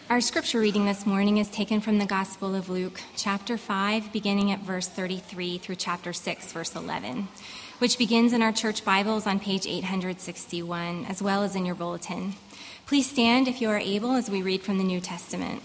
Our scripture reading this morning is taken from the Gospel of Luke, chapter 5, beginning at verse 33 through chapter 6, verse 11, which begins in our church Bibles on page 861, as well as in your bulletin. Please stand if you are able as we read from the New Testament.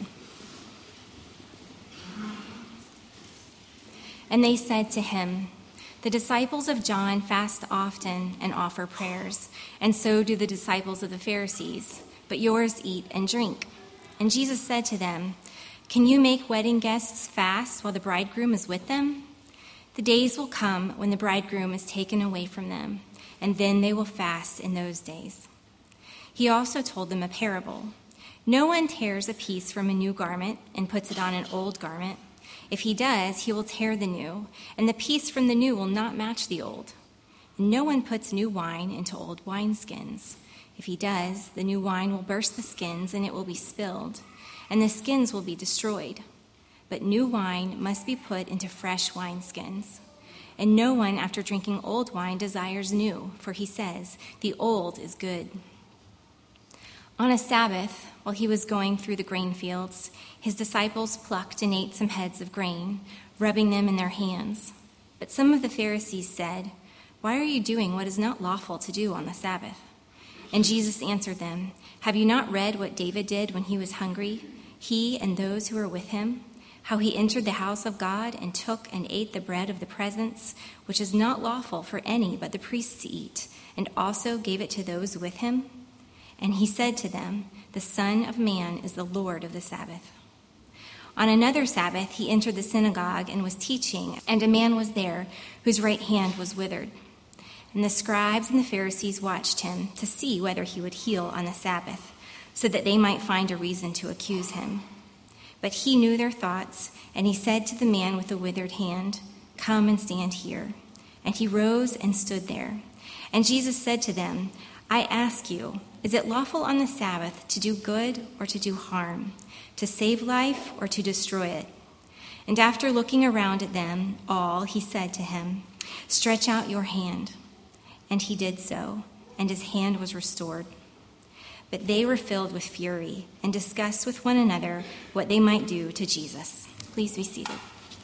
And they said to him, "The disciples of John fast often and offer prayers, and so do the disciples of the Pharisees, but yours eat and drink." And Jesus said to them, "Can you make wedding guests fast while the bridegroom is with them? The days will come when the bridegroom is taken away from them, and then they will fast in those days." He also told them a parable. "No one tears a piece from a new garment and puts it on an old garment. If he does, he will tear the new, and the piece from the new will not match the old. And no one puts new wine into old wineskins. If he does, the new wine will burst the skins, and it will be spilled, and the skins will be destroyed. But new wine must be put into fresh wineskins. And no one, after drinking old wine, desires new, for he says, 'The old is good.'" On a Sabbath, while he was going through the grain fields, his disciples plucked and ate some heads of grain, rubbing them in their hands. But some of the Pharisees said, "Why are you doing what is not lawful to do on the Sabbath?" And Jesus answered them, "Have you not read what David did when he was hungry, he and those who were with him? How he entered the house of God and took and ate the bread of the presence, which is not lawful for any but the priests to eat, and also gave it to those with him? And he said to them, 'The Son of Man is the Lord of the Sabbath.' On another Sabbath, he entered the synagogue and was teaching, and a man was there whose right hand was withered. And the scribes and the Pharisees watched him to see whether he would heal on the Sabbath, so that they might find a reason to accuse him. But he knew their thoughts, and he said to the man with the withered hand, 'Come and stand here.' And he rose and stood there. And Jesus said to them, 'I ask you, is it lawful on the Sabbath to do good or to do harm, to save life or to destroy it?' And after looking around at them all, he said to him, 'Stretch out your hand.' And he did so, and his hand was restored. But they were filled with fury and discussed with one another what they might do to Jesus." Please be seated.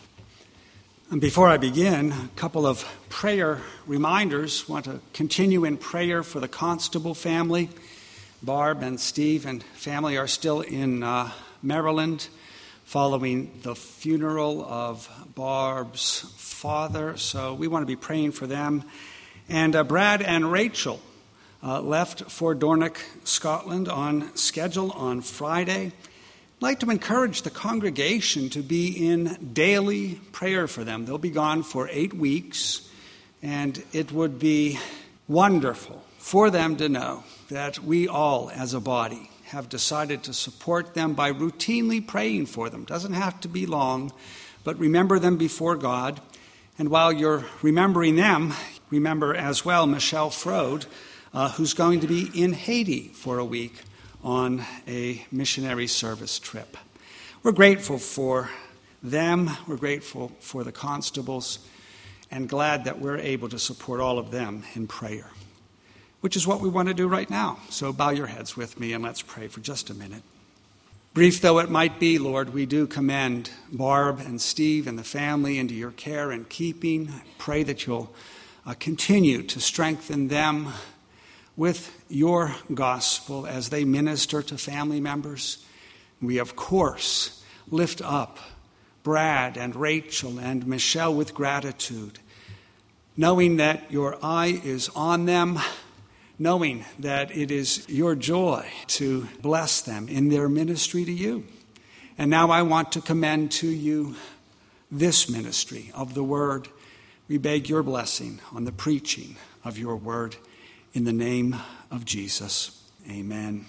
And before I begin, a couple of prayer reminders. I want to continue in prayer for the Constable family. Barb and Steve and family are still in Maryland following the funeral of Barb's father. So we want to be praying for them. And Brad and Rachel left for Dornoch, Scotland on schedule on Friday. I'd like to encourage the congregation to be in daily prayer for them. They'll be gone for 8 weeks, and it would be wonderful for them to know that we all as a body have decided to support them by routinely praying for them. Doesn't have to be long, but remember them before God. And while you're remembering them, remember as well Michelle Frode, who's going to be in Haiti for a week on a missionary service trip. We're grateful for them. We're grateful for the constables, and glad that we're able to support all of them in prayer, which is what we want to do right now. So bow your heads with me and let's pray for just a minute. Brief though it might be, Lord, we do commend Barb and Steve and the family into your care and keeping. Pray that you'll continue to strengthen them with your gospel as they minister to family members. We, of course, lift up Brad and Rachel and Michelle with gratitude, knowing that your eye is on them, knowing that it is your joy to bless them in their ministry to you. And now I want to commend to you this ministry of the word. We beg your blessing on the preaching of your word. In the name of Jesus, amen.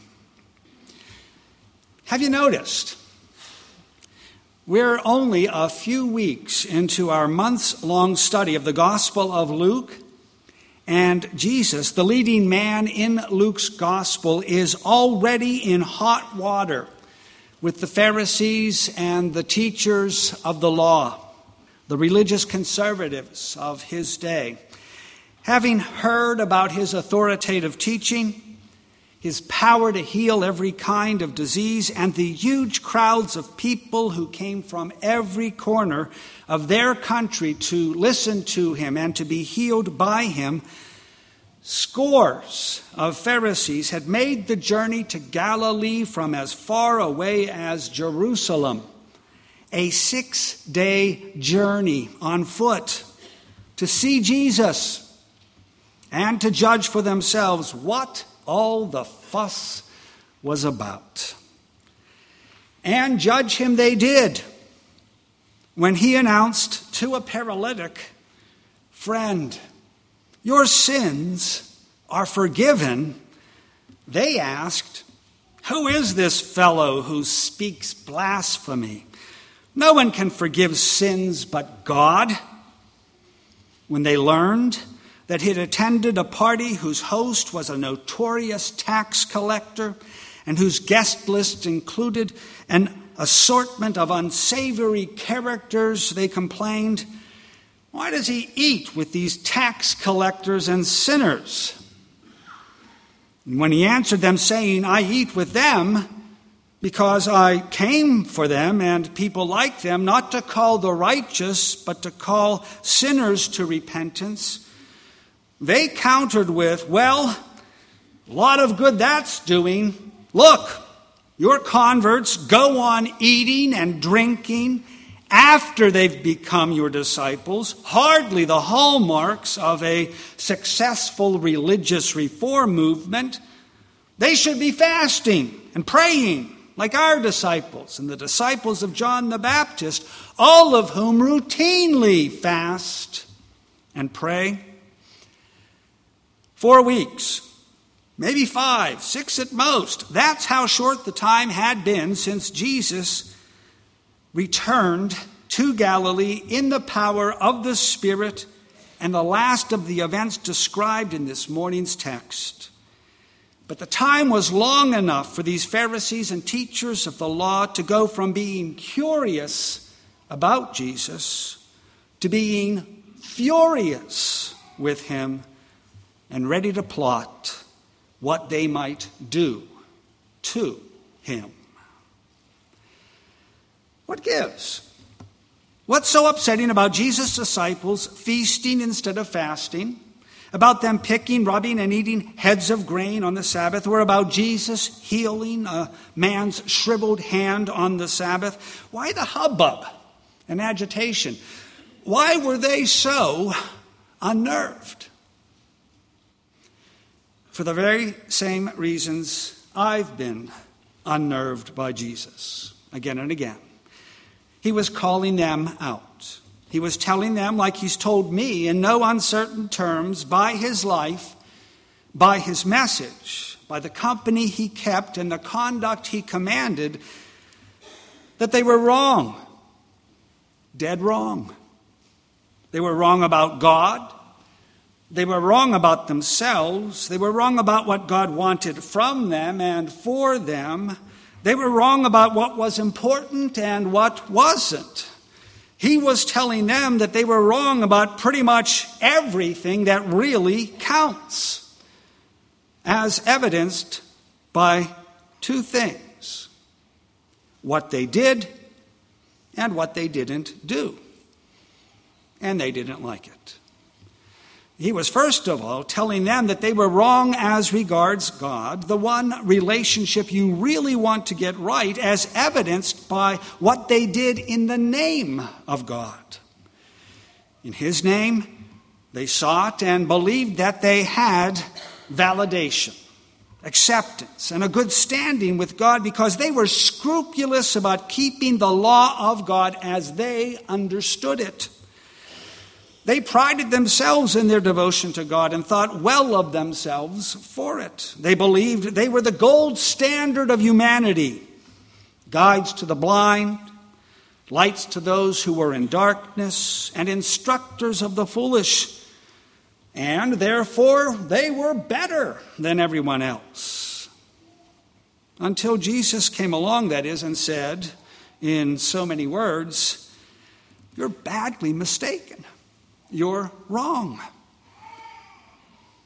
Have you noticed? We're only a few weeks into our months-long study of the Gospel of Luke, and Jesus, the leading man in Luke's Gospel, is already in hot water with the Pharisees and the teachers of the law, the religious conservatives of his day. Having heard about his authoritative teaching, his power to heal every kind of disease, and the huge crowds of people who came from every corner of their country to listen to him and to be healed by him, scores of Pharisees had made the journey to Galilee from as far away as Jerusalem, a 6-day journey on foot, to see Jesus and to judge for themselves what all the fuss was about. And judge him they did when he announced to a paralytic, "Friend, your sins are forgiven." They asked, "Who is this fellow who speaks blasphemy? No one can forgive sins but God." When they learned that he'd attended a party whose host was a notorious tax collector and whose guest list included an assortment of unsavory characters, they complained, "Why does he eat with these tax collectors and sinners?" And when he answered them saying, "I eat with them because I came for them and people like them, not to call the righteous, but to call sinners to repentance," they countered with, "Well, a lot of good that's doing. Look, your converts go on eating and drinking after they've become your disciples, hardly the hallmarks of a successful religious reform movement. They should be fasting and praying like our disciples and the disciples of John the Baptist, all of whom routinely fast and pray." 4 weeks, maybe 5, 6 at most. That's how short the time had been since Jesus returned to Galilee in the power of the Spirit, and the last of the events described in this morning's text. But the time was long enough for these Pharisees and teachers of the law to go from being curious about Jesus to being furious with him and ready to plot what they might do to him. What gives? What's so upsetting about Jesus' disciples feasting instead of fasting? About them picking, rubbing, and eating heads of grain on the Sabbath? Or about Jesus healing a man's shriveled hand on the Sabbath? Why the hubbub and agitation? Why were they so unnerved? For the very same reasons I've been unnerved by Jesus again and again. He was calling them out. He was telling them, like he's told me in no uncertain terms, by his life, by his message, by the company he kept and the conduct he commanded, that they were wrong. Dead wrong. They were wrong about God. They were wrong about themselves. They were wrong about what God wanted from them and for them. They were wrong about what was important and what wasn't. He was telling them that they were wrong about pretty much everything that really counts, as evidenced by 2 things: what they did and what they didn't do. And they didn't like it. He was first of all telling them that they were wrong as regards God, the one relationship you really want to get right, as evidenced by what they did in the name of God. In his name, they sought and believed that they had validation, acceptance, and a good standing with God because they were scrupulous about keeping the law of God as they understood it. They prided themselves in their devotion to God and thought well of themselves for it. They believed they were the gold standard of humanity, guides to the blind, lights to those who were in darkness, and instructors of the foolish. And therefore, they were better than everyone else. Until Jesus came along, that is, and said, in so many words, "You're badly mistaken. You're wrong.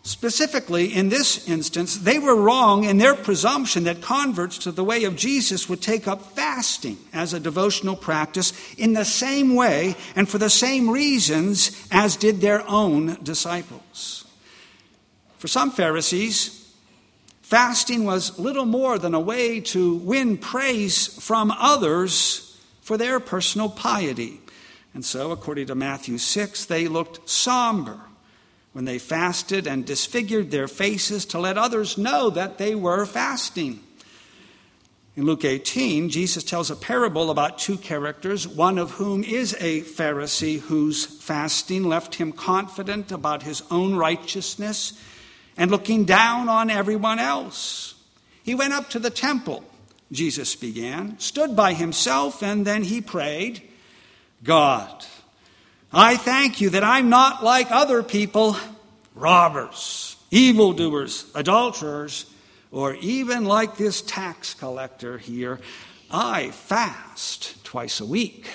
Specifically, in this instance, they were wrong in their presumption that converts to the way of Jesus would take up fasting as a devotional practice in the same way and for the same reasons as did their own disciples. For some Pharisees, fasting was little more than a way to win praise from others for their personal piety. And so, according to Matthew 6, they looked somber when they fasted and disfigured their faces to let others know that they were fasting. In Luke 18, Jesus tells a parable about two characters, one of whom is a Pharisee whose fasting left him confident about his own righteousness and looking down on everyone else. He went up to the temple, Jesus began, stood by himself, and then he prayed, God, I thank you that I'm not like other people, robbers, evildoers, adulterers, or even like this tax collector here. I fast twice a week.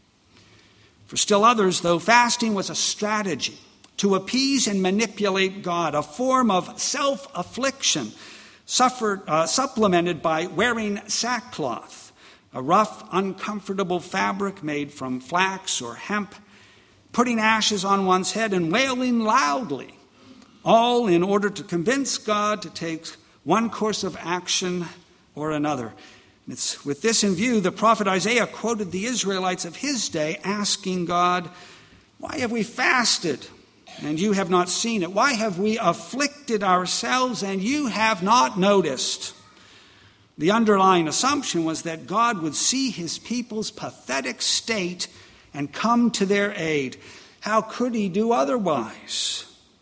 For still others, though, fasting was a strategy to appease and manipulate God, a form of self-affliction supplemented by wearing sackcloth, a rough, uncomfortable fabric made from flax or hemp, putting ashes on one's head and wailing loudly, all in order to convince God to take one course of action or another. And it's with this in view, the prophet Isaiah quoted the Israelites of his day asking God, why have we fasted and you have not seen it? Why have we afflicted ourselves and you have not noticed? The underlying assumption was that God would see his people's pathetic state and come to their aid. How could he do otherwise?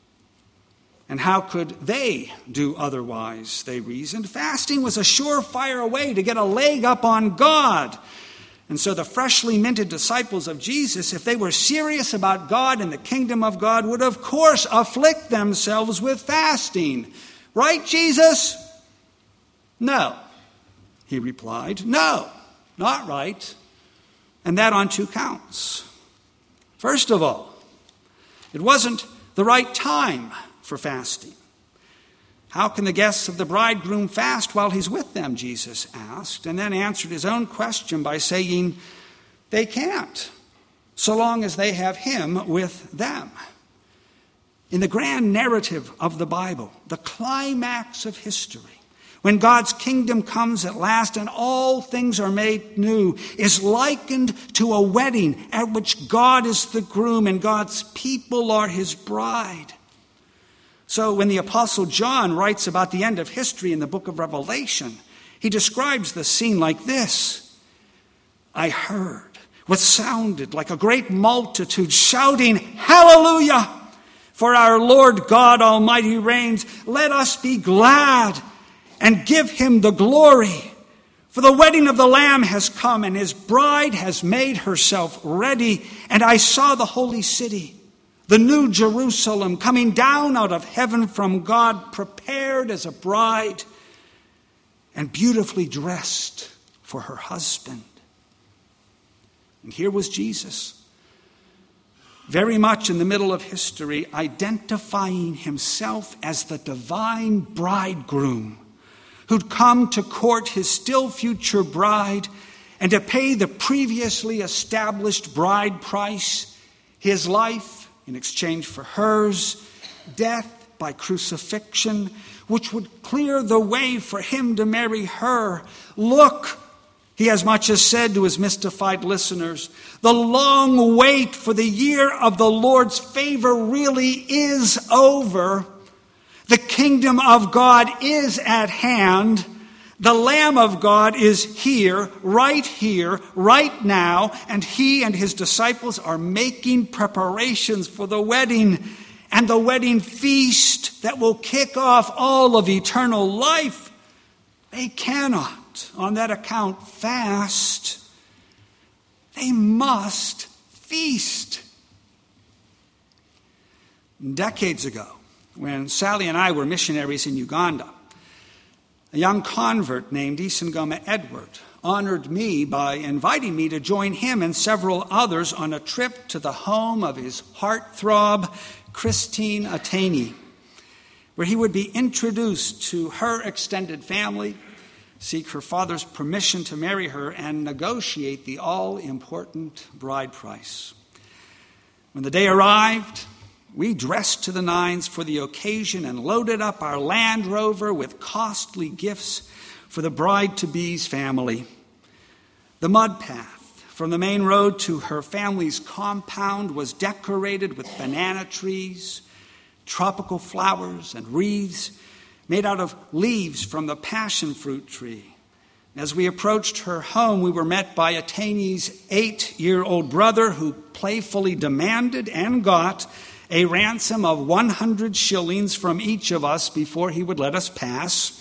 And how could they do otherwise, they reasoned. Fasting was a surefire way to get a leg up on God. And so the freshly minted disciples of Jesus, if they were serious about God and the kingdom of God, would of course afflict themselves with fasting. Right, Jesus? No, he replied. No, not right. And that on two counts. First of all, it wasn't the right time for fasting. How can the guests of the bridegroom fast while he's with them, Jesus asked, and then answered his own question by saying, they can't, so long as they have him with them. In the grand narrative of the Bible, the climax of history, when God's kingdom comes at last and all things are made new, is likened to a wedding at which God is the groom and God's people are his bride. So when the Apostle John writes about the end of history in the book of Revelation, he describes the scene like this. I heard what sounded like a great multitude shouting, Hallelujah! For our Lord God Almighty reigns. Let us be glad and give him the glory. For the wedding of the Lamb has come, and his bride has made herself ready. And I saw the holy city, the new Jerusalem, coming down out of heaven from God, prepared as a bride and beautifully dressed for her husband. And here was Jesus, very much in the middle of history, identifying himself as the divine bridegroom who'd come to court his still future bride and to pay the previously established bride price, his life in exchange for hers, death by crucifixion, which would clear the way for him to marry her. Look, he as much as said to his mystified listeners, the long wait for the year of the Lord's favor really is over. The kingdom of God is at hand. The Lamb of God is here, right now, and he and his disciples are making preparations for the wedding and the wedding feast that will kick off all of eternal life. They cannot, on that account, fast. They must feast. Decades ago, when Sally and I were missionaries in Uganda, a young convert named Isangoma Edward honored me by inviting me to join him and several others on a trip to the home of his heartthrob, Christine Ateni. where he would be introduced to her extended family, seek her father's permission to marry her, and negotiate the all-important bride price. When the day arrived, we dressed to the nines for the occasion and loaded up our Land Rover with costly gifts for the bride-to-be's family. The mud path from the main road to her family's compound was decorated with banana trees, tropical flowers, and wreaths made out of leaves from the passion fruit tree. As we approached her home, we were met by Ateni's 8-year-old brother, who playfully demanded and got a ransom of 100 shillings from each of us before he would let us pass.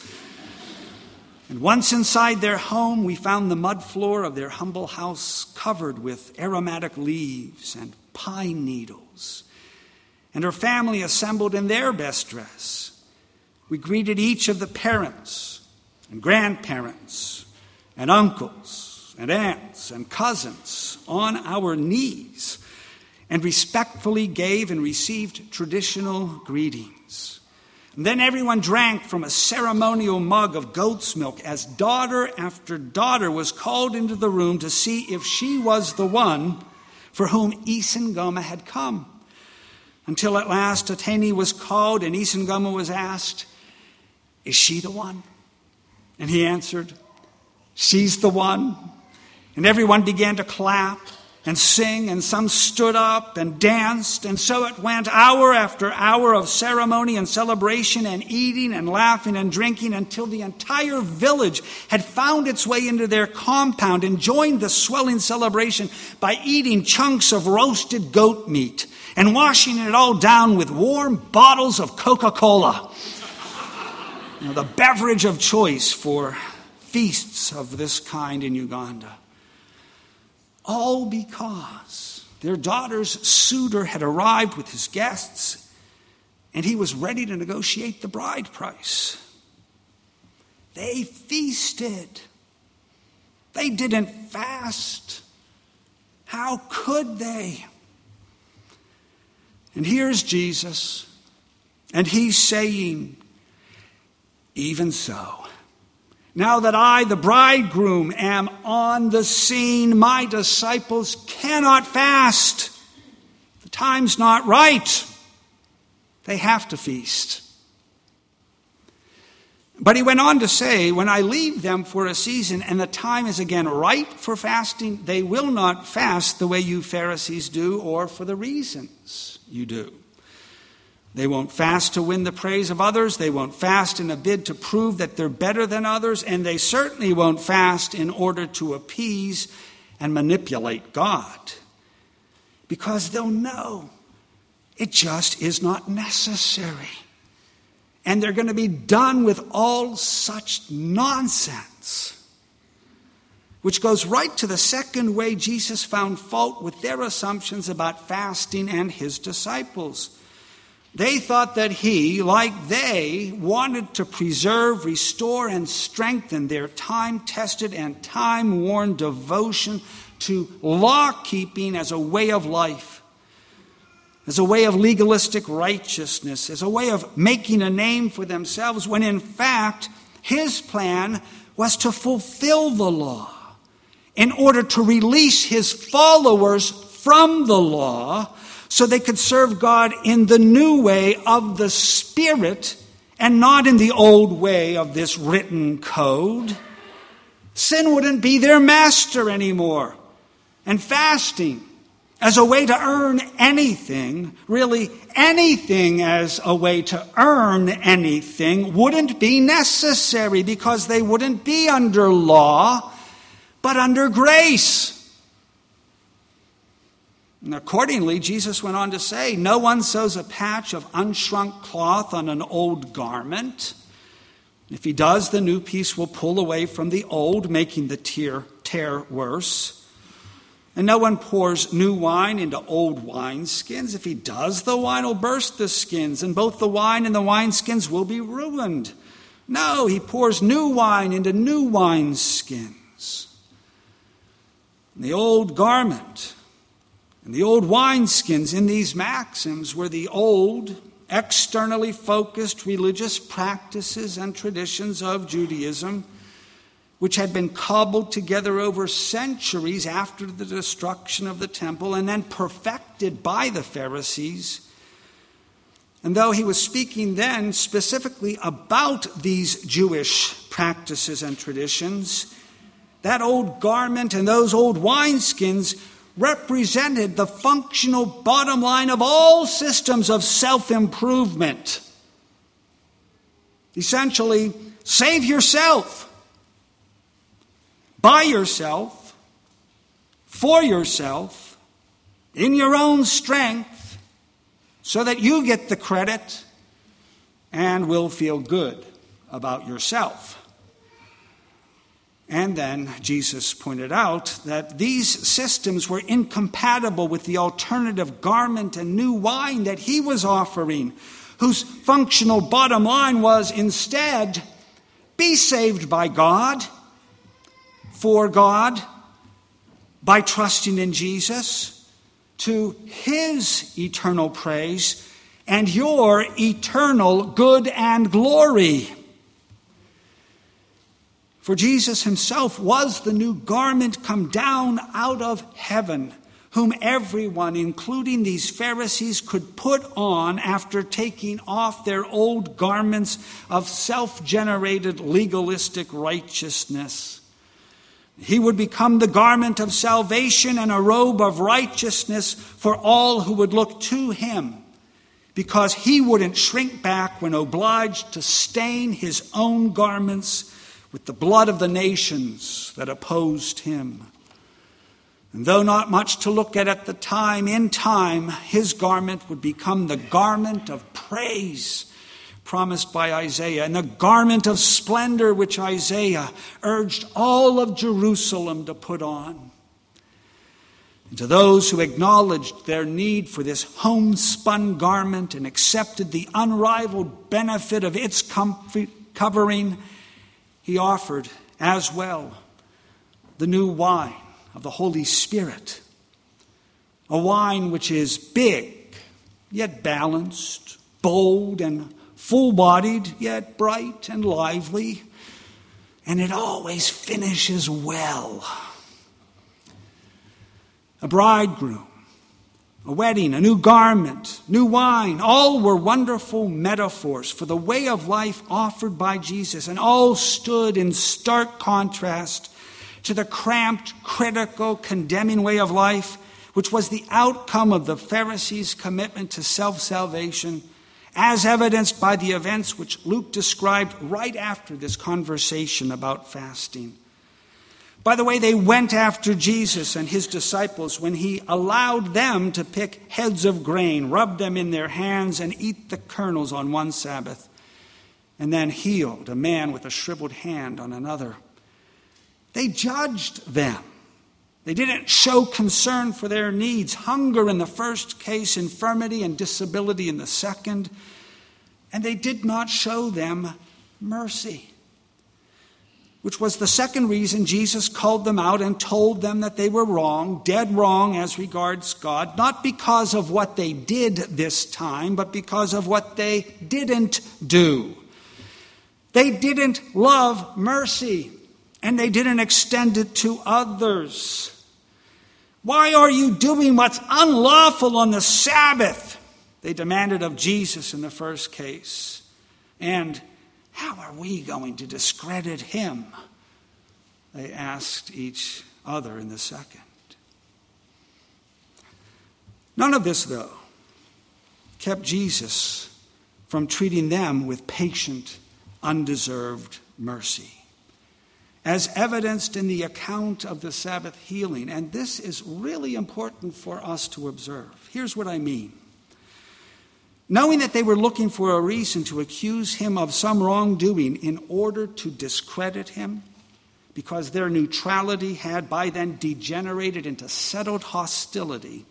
And once inside their home, we found the mud floor of their humble house covered with aromatic leaves and pine needles, and her family assembled in their best dress. We greeted each of the parents and grandparents and uncles and aunts and cousins on our knees and respectfully gave and received traditional greetings. And then everyone drank from a ceremonial mug of goat's milk as daughter after daughter was called into the room to see if she was the one for whom Isengama had come. Until at last Ateni was called and Isengama was asked, "Is she the one?" And he answered, "She's the one." And everyone began to clap and sing, and some stood up and danced. And so it went hour after hour of ceremony and celebration and eating and laughing and drinking until the entire village had found its way into their compound and joined the swelling celebration by eating chunks of roasted goat meat and washing it all down with warm bottles of Coca-Cola. The beverage of choice for feasts of this kind in Uganda. All because their daughter's suitor had arrived with his guests and he was ready to negotiate the bride price. They feasted. They didn't fast. How could they? And here's Jesus, and he's saying, "Even so, now that I, the bridegroom, am on the scene, my disciples cannot fast. The time's not right. They have to feast." But he went on to say, "When I leave them for a season and the time is again ripe for fasting, they will not fast the way you Pharisees do or for the reasons you do. They won't fast to win the praise of others. They won't fast in a bid to prove that they're better than others. And they certainly won't fast in order to appease and manipulate God. Because they'll know it just is not necessary. And they're going to be done with all such nonsense." Which goes right to the second way Jesus found fault with their assumptions about fasting and his disciples. They thought that he, like they, wanted to preserve, restore, and strengthen their time-tested and time-worn devotion to law-keeping as a way of life, as a way of legalistic righteousness, as a way of making a name for themselves, when in fact his plan was to fulfill the law in order to release his followers from the law so they could serve God in the new way of the Spirit and not in the old way of this written code. Sin wouldn't be their master anymore. And fasting as a way to earn anything, really anything as a way to earn anything, wouldn't be necessary because they wouldn't be under law, but under grace. And accordingly, Jesus went on to say, "No one sews a patch of unshrunk cloth on an old garment. If he does, the new piece will pull away from the old, making the tear worse. And no one pours new wine into old wineskins. If he does, the wine will burst the skins, and both the wine and the wineskins will be ruined. No, he pours new wine into new wineskins. And the old garment and the old wineskins in these maxims were the old externally focused religious practices and traditions of Judaism, which had been cobbled together over centuries after the destruction of the temple and then perfected by the Pharisees. And though he was speaking then specifically about these Jewish practices and traditions, that old garment and those old wineskins represented the functional bottom line of all systems of self-improvement. Essentially, save yourself, by yourself, for yourself, in your own strength, so that you get the credit and will feel good about yourself. And then Jesus pointed out that these systems were incompatible with the alternative garment and new wine that he was offering, whose functional bottom line was instead, be saved by God, for God, by trusting in Jesus, to his eternal praise and your eternal good and glory. For Jesus himself was the new garment come down out of heaven, whom everyone, including these Pharisees, could put on after taking off their old garments of self-generated legalistic righteousness. He would become the garment of salvation and a robe of righteousness for all who would look to him, because he wouldn't shrink back when obliged to stain his own garments with the blood of the nations that opposed him. And though not much to look at the time, in time, his garment would become the garment of praise promised by Isaiah, and the garment of splendor which Isaiah urged all of Jerusalem to put on. And to those who acknowledged their need for this homespun garment and accepted the unrivaled benefit of its covering, he offered as well the new wine of the Holy Spirit, a wine which is big, yet balanced, bold and full-bodied, yet bright and lively, and it always finishes well. A bridegroom, a wedding, a new garment, new wine, all were wonderful metaphors for the way of life offered by Jesus, and all stood in stark contrast to the cramped, critical, condemning way of life, which was the outcome of the Pharisees' commitment to self-salvation, as evidenced by the events which Luke described right after this conversation about fasting. By the way, they went after Jesus and his disciples when he allowed them to pick heads of grain, rub them in their hands, and eat the kernels on one Sabbath, and then healed a man with a shriveled hand on another. They judged them. They didn't show concern for their needs. Hunger in the first case, infirmity and disability in the second. And they did not show them mercy, which was the second reason Jesus called them out and told them that they were wrong, dead wrong as regards God, not because of what they did this time, but because of what they didn't do. They didn't love mercy, and they didn't extend it to others. Why are you doing what's unlawful on the Sabbath? They demanded of Jesus in the first case. And how are we going to discredit him? They asked each other in the second. None of this, though, kept Jesus from treating them with patient, undeserved mercy, as evidenced in the account of the Sabbath healing. And this is really important for us to observe. Here's what I mean. Knowing that they were looking for a reason to accuse him of some wrongdoing in order to discredit him, because their neutrality had by then degenerated into settled hostility,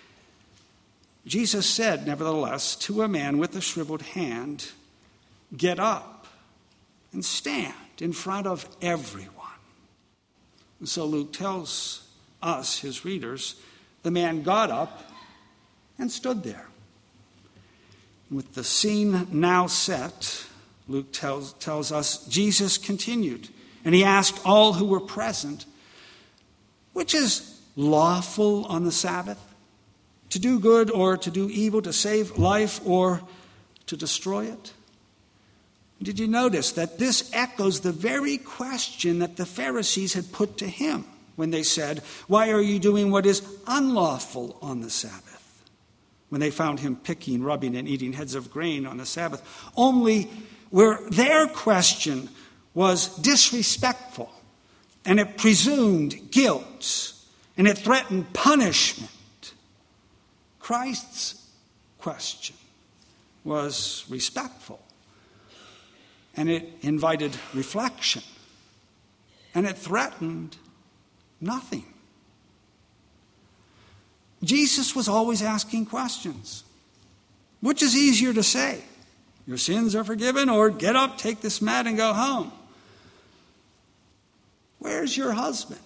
Jesus said, nevertheless, to a man with a shriveled hand, "Get up and stand in front of everyone." And so Luke tells us, his readers, the man got up and stood there. With the scene now set, Luke tells us, Jesus continued, and he asked all who were present, which is lawful on the Sabbath? To do good or to do evil, to save life or to destroy it? Did you notice that this echoes the very question that the Pharisees had put to him when they said, "Why are you doing what is unlawful on the Sabbath?" When they found him picking, rubbing, and eating heads of grain on the Sabbath. Only where their question was disrespectful, and it presumed guilt, and it threatened punishment, Christ's question was respectful, and it invited reflection, and it threatened nothing. Jesus was always asking questions. Which is easier to say? Your sins are forgiven, or get up, take this mat, and go home. Where's your husband?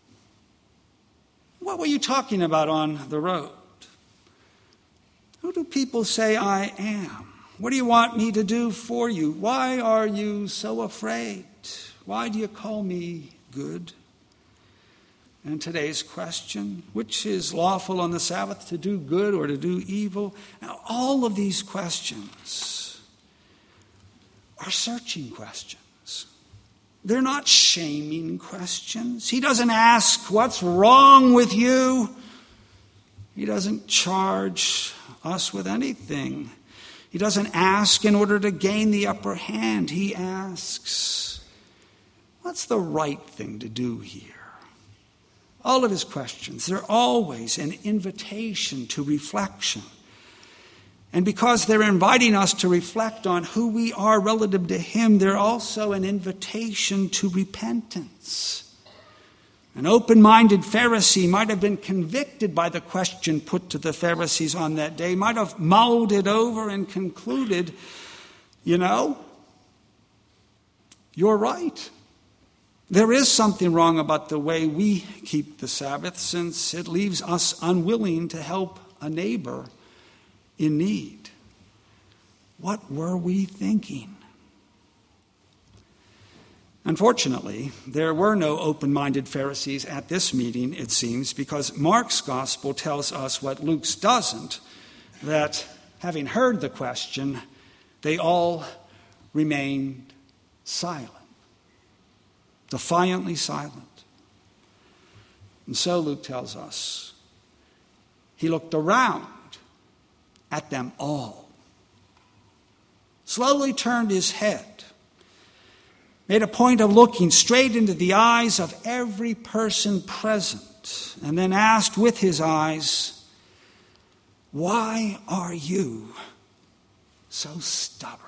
What were you talking about on the road? Who do people say I am? What do you want me to do for you? Why are you so afraid? Why do you call me good? And today's question, which is lawful on the Sabbath, to do good or to do evil? Now, all of these questions are searching questions. They're not shaming questions. He doesn't ask, what's wrong with you? He doesn't charge us with anything. He doesn't ask in order to gain the upper hand. He asks, what's the right thing to do here? All of his questions, they're always an invitation to reflection. And because they're inviting us to reflect on who we are relative to him, they're also an invitation to repentance. An open-minded Pharisee might have been convicted by the question put to the Pharisees on that day, might have mulled it over and concluded, you're right. There is something wrong about the way we keep the Sabbath, since it leaves us unwilling to help a neighbor in need. What were we thinking? Unfortunately, there were no open-minded Pharisees at this meeting, it seems, because Mark's gospel tells us what Luke's doesn't, that having heard the question, they all remained silent. Defiantly silent. And so Luke tells us, he looked around at them all, slowly turned his head, made a point of looking straight into the eyes of every person present, and then asked with his eyes, "Why are you so stubborn?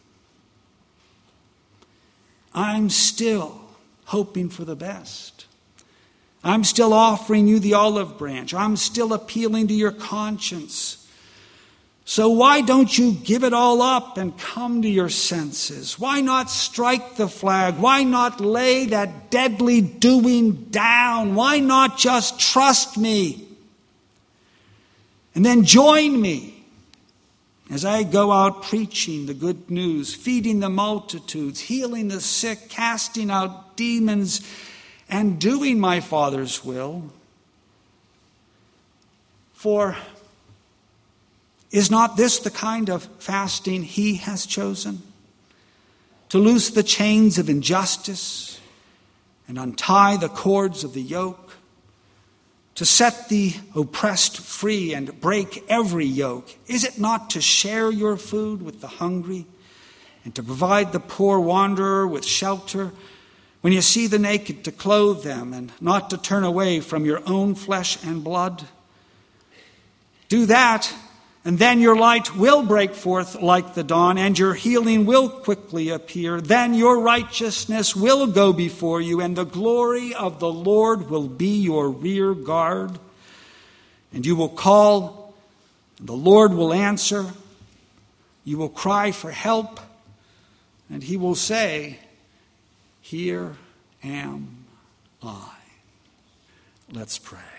I'm still hoping for the best. I'm still offering you the olive branch. I'm still appealing to your conscience. So why don't you give it all up and come to your senses? Why not strike the flag? Why not lay that deadly doing down? Why not just trust me? And then join me as I go out preaching the good news, feeding the multitudes, healing the sick, casting out demons, and doing my Father's will. For is not this the kind of fasting he has chosen? To loose the chains of injustice and untie the cords of the yoke, to set the oppressed free and break every yoke? Is it not to share your food with the hungry and to provide the poor wanderer with shelter? When you see the naked, to clothe them and not to turn away from your own flesh and blood? Do that, and then your light will break forth like the dawn, and your healing will quickly appear. Then your righteousness will go before you, and the glory of the Lord will be your rear guard. And you will call, and the Lord will answer. You will cry for help, and he will say, "Here am I." Let's pray.